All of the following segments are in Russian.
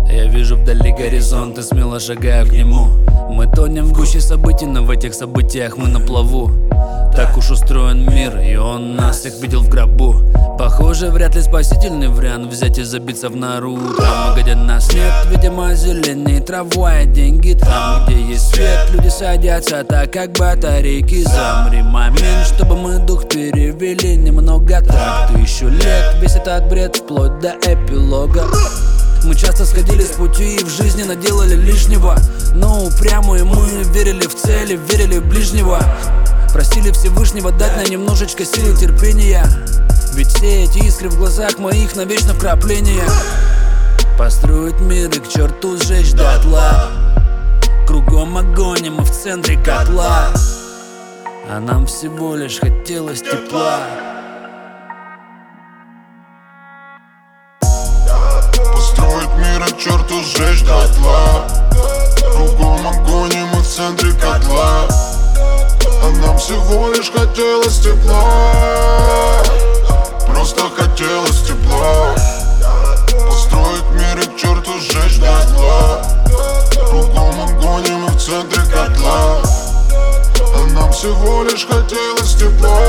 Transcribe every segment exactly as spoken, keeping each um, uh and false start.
Я вижу вдали горизонт и смело шагаю к нему. Мы тонем в гуще событий, но в этих событиях мы на плаву. Так уж устроен мир, и он нас всех видел в гробу. Похоже, вряд ли спасительный вариант взять и забиться в нору. Там, где нас нет, видимо, зеленее трава и деньги. Там, где есть свет, люди садятся так, как батарейки. Замри момент, чтобы мы дух перевели немного. Так, тысячу лет, весь этот бред вплоть до эпилога. Мы часто сходили с пути и в жизни наделали лишнего. Но упрямые мы верили в цели, верили в ближнего. Просили Всевышнего дать нам немножечко силы терпения. Ведь все эти искры в глазах моих навечно вкрапления. Построить мир и к черту сжечь дотла. Кругом огонь, и мы в центре котла. А нам всего лишь хотелось тепла. Построить мир и к черту сжечь дотла. Кругом огонь, и мы в центре котла. А нам всего лишь хотелось тепла. Просто хотелось тепла. Построить мир и к черту сжечь дотла. Кругом огонь, и мы в центре котла. А нам всего лишь хотелось тепла.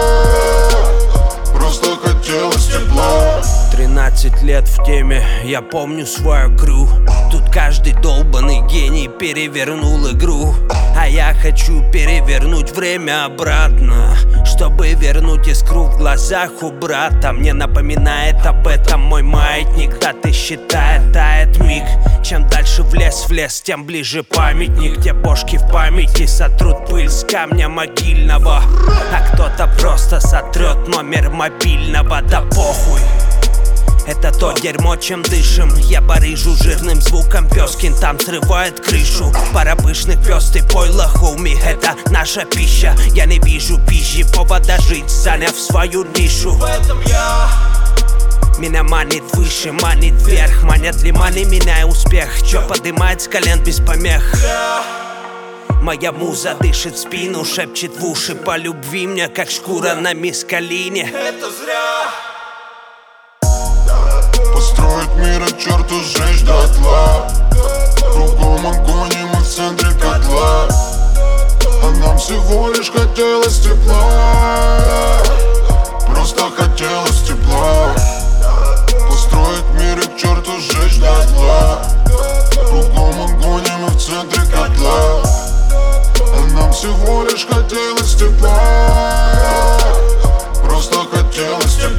Просто хотелось тепла. Тринадцать лет в теме, я помню свою крю. Тут каждый долбаный гений перевернул игру. А я хочу перевернуть время обратно, чтобы вернуть искру в глазах у брата. Мне напоминает об этом мой маятник. Даты считает, тает миг. Чем дальше в лес, в лес, тем ближе памятник, где бошки в памяти сотрут пыль с камня могильного. А кто-то просто сотрет номер мобильного, да похуй. Это то дерьмо, чем дышим. Я барыжу жирным звуком, Пёскин там срывает крышу. Пара пышных пёстый пойло, хоуми, это наша пища. Я не вижу пищи, повода жить, заняв свою нишу. В этом я. Меня манит выше, манит вверх. Манят ли мани меня и успех? Чё подымает с колен без помех? Моя муза дышит в спину, шепчет в уши по любви мне, как шкура на мискалине. Это зря. Построить мир и к черту сжечь дотла. Кругом огонь, и мы в центре котла. А нам всего лишь хотелось тепла. Просто хотелось тепла. Построить мир и к черту сжечь дотла. Кругом огонь, и мы в центре котла. А нам всего лишь хотелось тепла. Просто хотелось тепла.